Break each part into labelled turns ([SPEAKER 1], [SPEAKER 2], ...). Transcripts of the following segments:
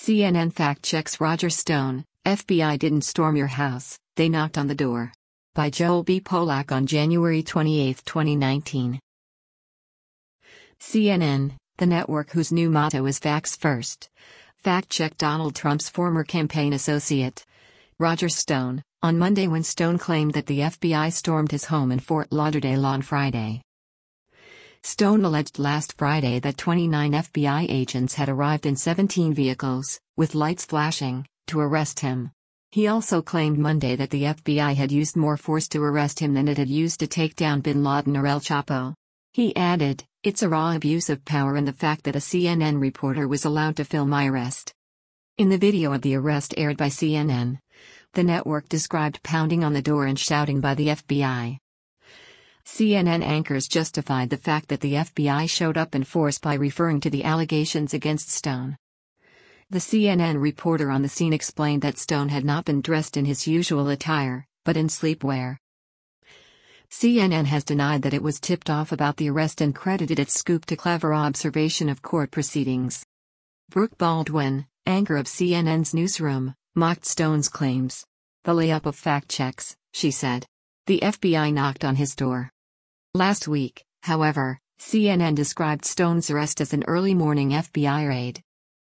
[SPEAKER 1] CNN fact-checks Roger Stone, FBI didn't storm your house, they knocked on the door. By Joel B. Polak on January 28, 2019. CNN, the network whose new motto is Facts First, fact-checked Donald Trump's former campaign associate, Roger Stone, on Monday when Stone claimed that the FBI stormed his home in Fort Lauderdale on Friday. Stone alleged last Friday that 29 FBI agents had arrived in 17 vehicles, with lights flashing, to arrest him. He also claimed Monday that the FBI had used more force to arrest him than it had used to take down bin Laden or El Chapo. He added, "It's a raw abuse of power and the fact that a CNN reporter was allowed to film my arrest." In the video of the arrest aired by CNN, the network described pounding on the door and shouting by the FBI. CNN anchors justified the fact that the FBI showed up in force by referring to the allegations against Stone. The CNN reporter on the scene explained that Stone had not been dressed in his usual attire, but in sleepwear. CNN has denied that it was tipped off about the arrest and credited its scoop to clever observation of court proceedings. Brooke Baldwin, anchor of CNN's newsroom, mocked Stone's claims. "The layup of fact checks," she said. "The FBI knocked on his door." Last week, however, CNN described Stone's arrest as an early morning FBI raid.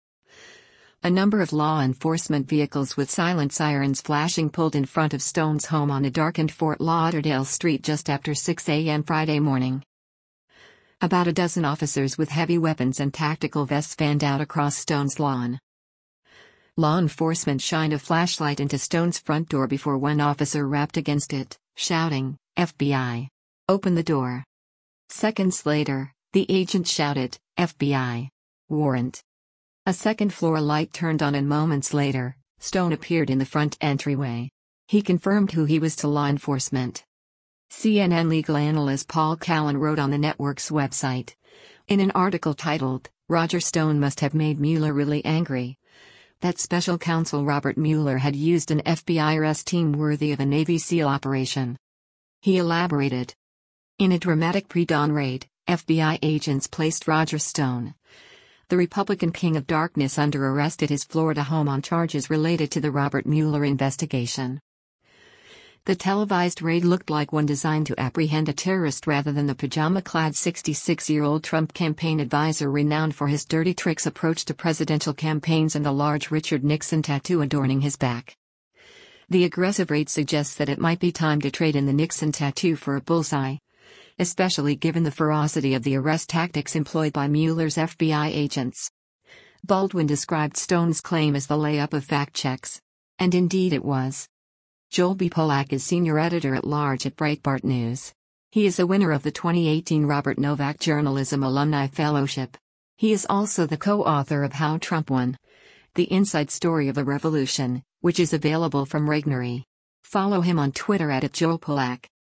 [SPEAKER 1] A number of law enforcement vehicles with silent sirens flashing pulled in front of Stone's home on a darkened Fort Lauderdale street just after 6 a.m. Friday morning. About a dozen officers with heavy weapons and tactical vests fanned out across Stone's lawn. Law enforcement shined a flashlight into Stone's front door before one officer rapped against it, shouting, "FBI! Open the door." Seconds later, the agent shouted, "FBI! Warrant!" A second-floor light turned on and moments later, Stone appeared in the front entryway. He confirmed who he was to law enforcement. CNN legal analyst Paul Callan wrote on the network's website. In an article titled, "Roger Stone Must Have Made Mueller Really Angry," that special counsel Robert Mueller had used an FBI arrest team worthy of a Navy SEAL operation. He elaborated. In a dramatic pre-dawn raid, FBI agents placed Roger Stone, the Republican King of Darkness, under arrest at his Florida home on charges related to the Robert Mueller investigation. The televised raid looked like one designed to apprehend a terrorist rather than the pajama-clad 66-year-old Trump campaign advisor renowned for his dirty tricks approach to presidential campaigns and the large Richard Nixon tattoo adorning his back. The aggressive raid suggests that it might be time to trade in the Nixon tattoo for a bullseye, especially given the ferocity of the arrest tactics employed by Mueller's FBI agents. Baldwin described Stone's claim as the layup of fact checks. And indeed it was. Joel B. Polak is senior editor-at-large at Breitbart News. He is a winner of the 2018 Robert Novak Journalism Alumni Fellowship. He is also the co-author of How Trump Won: The Inside Story of a Revolution, which is available from Regnery. Follow him on Twitter @JoelPolak.